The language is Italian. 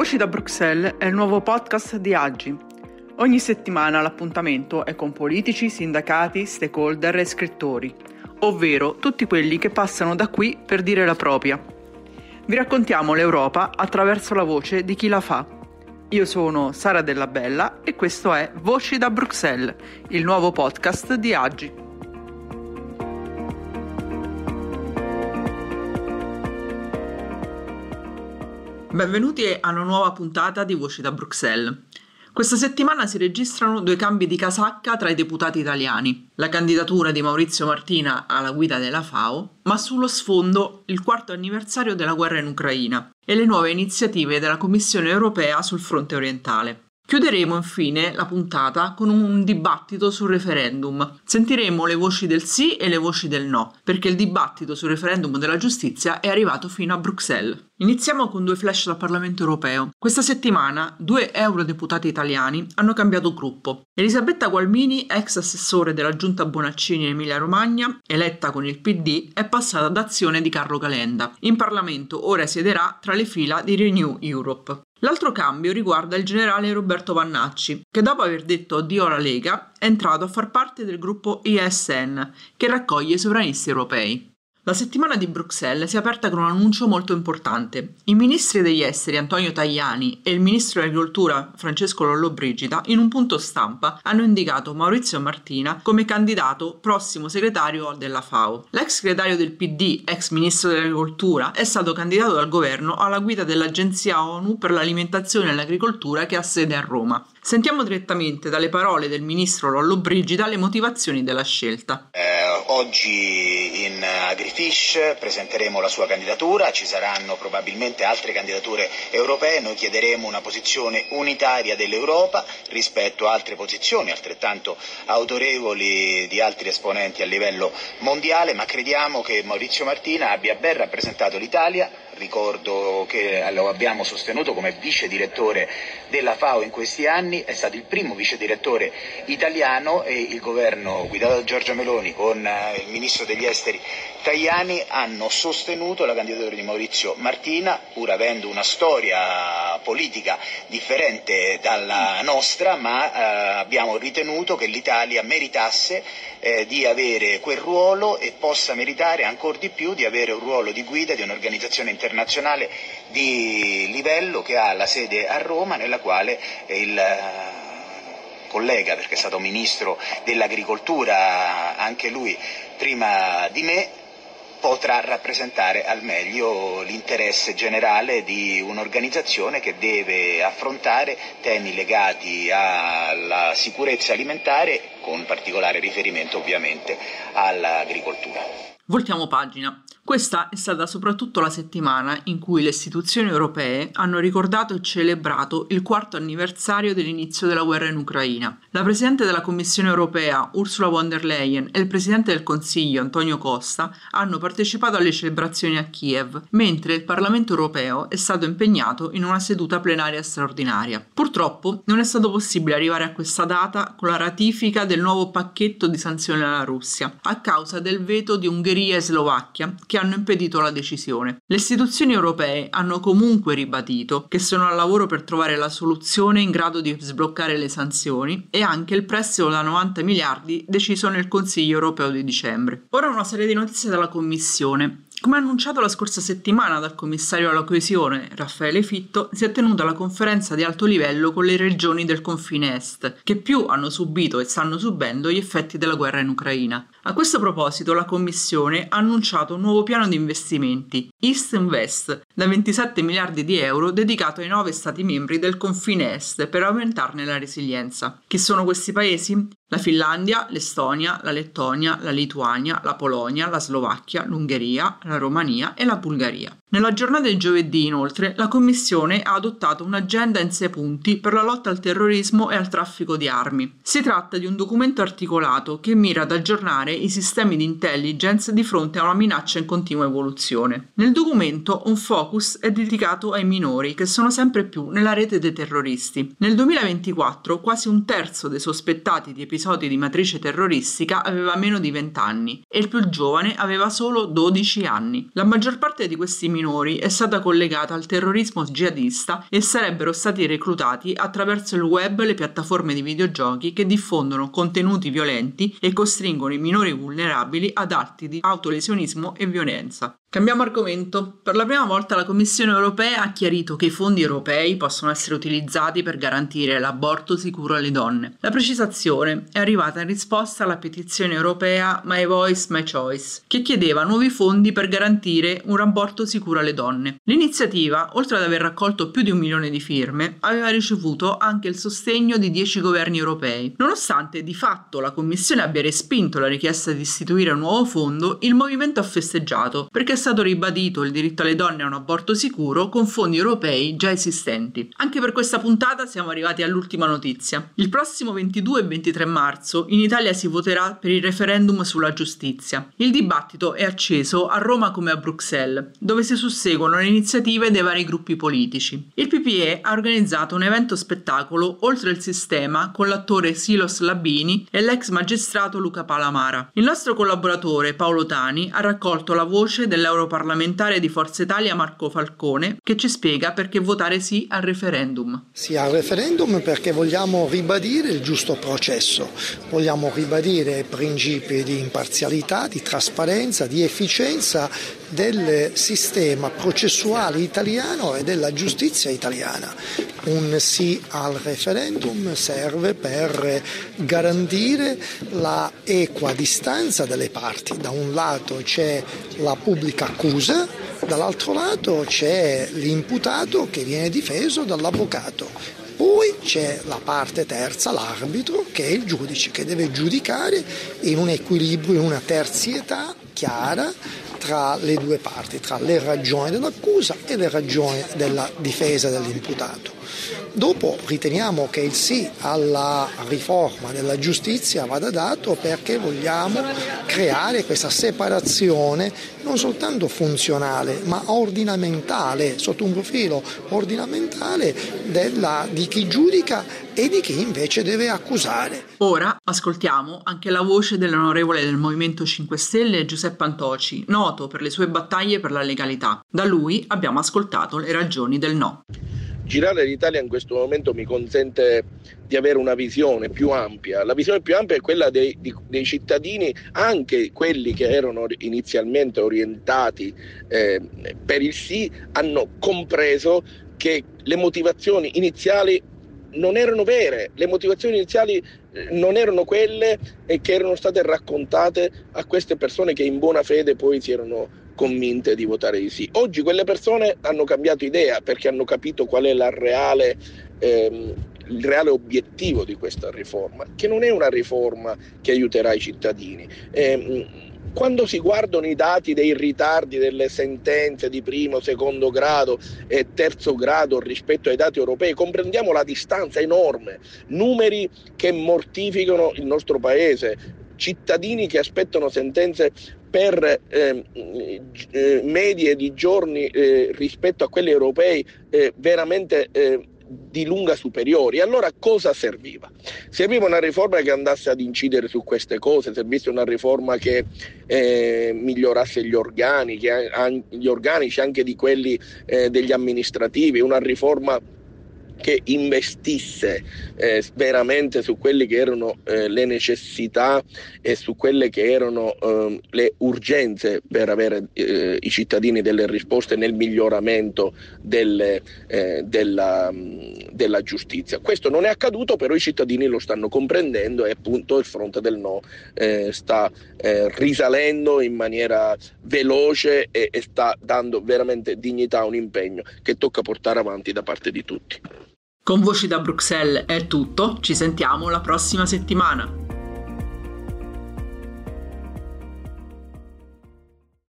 Voci da Bruxelles è il nuovo podcast di Aggi. Ogni settimana l'appuntamento è con politici, sindacati, stakeholder e scrittori, ovvero tutti quelli che passano da qui per dire la propria. Vi raccontiamo l'Europa attraverso la voce di chi la fa. Io sono Sara Della Bella e questo è Voci da Bruxelles, il nuovo podcast di Aggi. Benvenuti a una nuova puntata di Voci da Bruxelles. Questa settimana si registrano 2 cambi di casacca tra i deputati italiani. La candidatura di Maurizio Martina alla guida della FAO, ma sullo sfondo il 4° anniversario della guerra in Ucraina e le nuove iniziative della Commissione europea sul fronte orientale. Chiuderemo infine la puntata con un dibattito sul referendum. Sentiremo le voci del sì e le voci del no, perché il dibattito sul referendum della giustizia è arrivato fino a Bruxelles. Iniziamo con 2 flash dal Parlamento europeo. Questa settimana 2 eurodeputati italiani hanno cambiato gruppo. Elisabetta Gualmini, ex assessore della Giunta Bonaccini in Emilia-Romagna, eletta con il PD, è passata ad Azione di Carlo Calenda. In Parlamento ora siederà tra le fila di Renew Europe. L'altro cambio riguarda il generale Roberto Vannacci, che dopo aver detto addio alla Lega è entrato a far parte del gruppo ISN, che raccoglie i sovranisti europei. La settimana di Bruxelles si è aperta con un annuncio molto importante. I ministri degli esteri Antonio Tajani e il ministro dell'agricoltura Francesco Lollobrigida in un punto stampa hanno indicato Maurizio Martina come candidato prossimo segretario della FAO. L'ex segretario del PD, ex ministro dell'agricoltura, è stato candidato dal governo alla guida dell'Agenzia ONU per l'alimentazione e l'agricoltura che ha sede a Roma. Sentiamo direttamente dalle parole del ministro Lollobrigida le motivazioni della scelta. Oggi in AgriFish presenteremo la sua candidatura, ci saranno probabilmente altre candidature europee, noi chiederemo una posizione unitaria dell'Europa rispetto a altre posizioni altrettanto autorevoli di altri esponenti a livello mondiale, ma crediamo che Maurizio Martina abbia ben rappresentato l'Italia. Ricordo che lo abbiamo sostenuto come vice direttore della FAO in questi anni, è stato il primo vice direttore italiano e il governo guidato da Giorgia Meloni con il ministro degli esteri Tajani hanno sostenuto la candidatura di Maurizio Martina, pur avendo una storia politica differente dalla nostra, ma abbiamo ritenuto che l'Italia meritasse di avere quel ruolo e possa meritare ancora di più di avere un ruolo di guida di un'organizzazione internazionale di livello che ha la sede a Roma, nella quale il collega, perché è stato ministro dell'agricoltura anche lui prima di me, potrà rappresentare al meglio l'interesse generale di un'organizzazione che deve affrontare temi legati alla sicurezza alimentare, con particolare riferimento ovviamente all'agricoltura. Voltiamo pagina. Questa è stata soprattutto la settimana in cui le istituzioni europee hanno ricordato e celebrato il 4° anniversario dell'inizio della guerra in Ucraina. La Presidente della Commissione europea Ursula von der Leyen e il Presidente del Consiglio Antonio Costa hanno partecipato alle celebrazioni a Kiev, mentre il Parlamento europeo è stato impegnato in una seduta plenaria straordinaria. Purtroppo non è stato possibile arrivare a questa data con la ratifica del nuovo pacchetto di sanzioni alla Russia, a causa del veto di Ungheria e Slovacchia, che hanno impedito la decisione. Le istituzioni europee hanno comunque ribadito che sono al lavoro per trovare la soluzione in grado di sbloccare le sanzioni e anche il prestito da 90 miliardi deciso nel Consiglio europeo di dicembre. Ora una serie di notizie dalla Commissione. Come annunciato la scorsa settimana dal commissario alla coesione Raffaele Fitto, si è tenuta la conferenza di alto livello con le regioni del confine est, che più hanno subito e stanno subendo gli effetti della guerra in Ucraina. A questo proposito la Commissione ha annunciato un nuovo piano di investimenti, East Invest, da 27 miliardi di euro dedicato ai 9 Stati membri del confine est per aumentarne la resilienza. Chi sono questi paesi? La Finlandia, l'Estonia, la Lettonia, la Lituania, la Polonia, la Slovacchia, l'Ungheria, la Romania e la Bulgaria. Nella giornata di giovedì, inoltre, la Commissione ha adottato un'agenda in 6 punti per la lotta al terrorismo e al traffico di armi. Si tratta di un documento articolato che mira ad aggiornare preparare i sistemi di intelligence di fronte a una minaccia in continua evoluzione. Nel documento un focus è dedicato ai minori, che sono sempre più nella rete dei terroristi. Nel 2024 quasi un terzo dei sospettati di episodi di matrice terroristica aveva meno di 20 anni e il più giovane aveva solo 12 anni. La maggior parte di questi minori è stata collegata al terrorismo jihadista e sarebbero stati reclutati attraverso il web e le piattaforme di videogiochi che diffondono contenuti violenti e costringono i minori vulnerabili ad atti di autolesionismo e violenza. Cambiamo argomento. Per la prima volta la Commissione europea ha chiarito che i fondi europei possono essere utilizzati per garantire l'aborto sicuro alle donne. La precisazione è arrivata in risposta alla petizione europea My Voice, My Choice, che chiedeva nuovi fondi per garantire un aborto sicuro alle donne. L'iniziativa, oltre ad aver raccolto più di 1 milione di firme, aveva ricevuto anche il sostegno di 10 governi europei. Nonostante di fatto la Commissione abbia respinto la richiesta di istituire un nuovo fondo, il movimento ha festeggiato perché è stato ribadito il diritto alle donne a un aborto sicuro con fondi europei già esistenti. Anche per questa puntata siamo arrivati all'ultima notizia. Il prossimo 22 e 23 marzo in Italia si voterà per il referendum sulla giustizia. Il dibattito è acceso a Roma come a Bruxelles, dove si susseguono le iniziative dei vari gruppi politici. Il PPE ha organizzato un evento spettacolo Oltre il sistema con l'attore Silos Labini e l'ex magistrato Luca Palamara. Il nostro collaboratore Paolo Tani ha raccolto la voce dell'europarlamentare di Forza Italia Marco Falcone, che ci spiega perché votare sì al referendum. Sì al referendum perché vogliamo ribadire il giusto processo, vogliamo ribadire i principi di imparzialità, di trasparenza, di efficienza del sistema processuale italiano e della giustizia italiana. Un sì al referendum serve per garantire la equa distanza delle parti. Da un lato c'è la pubblica accusa, dall'altro lato c'è l'imputato che viene difeso dall'avvocato. Poi c'è la parte terza, l'arbitro, che è il giudice, che deve giudicare in un equilibrio, in una terzietà chiara tra le due parti, tra le ragioni dell'accusa e le ragioni della difesa dell'imputato. Dopo riteniamo che il sì alla riforma della giustizia vada dato perché vogliamo creare questa separazione non soltanto funzionale ma ordinamentale, sotto un profilo ordinamentale di chi giudica e di chi invece deve accusare. Ora ascoltiamo anche la voce dell'onorevole del Movimento 5 Stelle Giuseppe Antoci, noto per le sue battaglie per la legalità. Da lui abbiamo ascoltato le ragioni del no. Girare l'Italia in questo momento mi consente di avere una visione più ampia. La visione più ampia è quella dei cittadini, anche quelli che erano inizialmente orientati per il sì, hanno compreso che le motivazioni iniziali non erano vere, le motivazioni iniziali non erano quelle che erano state raccontate a queste persone che in buona fede poi si erano convinte di votare di sì. Oggi quelle persone hanno cambiato idea perché hanno capito qual è il reale obiettivo di questa riforma, che non è una riforma che aiuterà i cittadini. Quando si guardano i dati dei ritardi delle sentenze di primo, secondo grado e terzo grado rispetto ai dati europei, comprendiamo la distanza enorme, numeri che mortificano il nostro paese, cittadini che aspettano sentenze per medie di giorni rispetto a quelli europei veramente di lunga superiori. Allora cosa serviva? Serviva una riforma che andasse ad incidere su queste cose, servisse una riforma che migliorasse gli organici anche di quelli degli amministrativi, una riforma che investisse veramente su quelle che erano le necessità e su quelle che erano le urgenze per avere i cittadini delle risposte nel miglioramento della giustizia. Questo non è accaduto, però i cittadini lo stanno comprendendo e appunto il fronte del no sta risalendo in maniera veloce e sta dando veramente dignità a un impegno che tocca portare avanti da parte di tutti. Con Voci da Bruxelles è tutto, ci sentiamo la prossima settimana.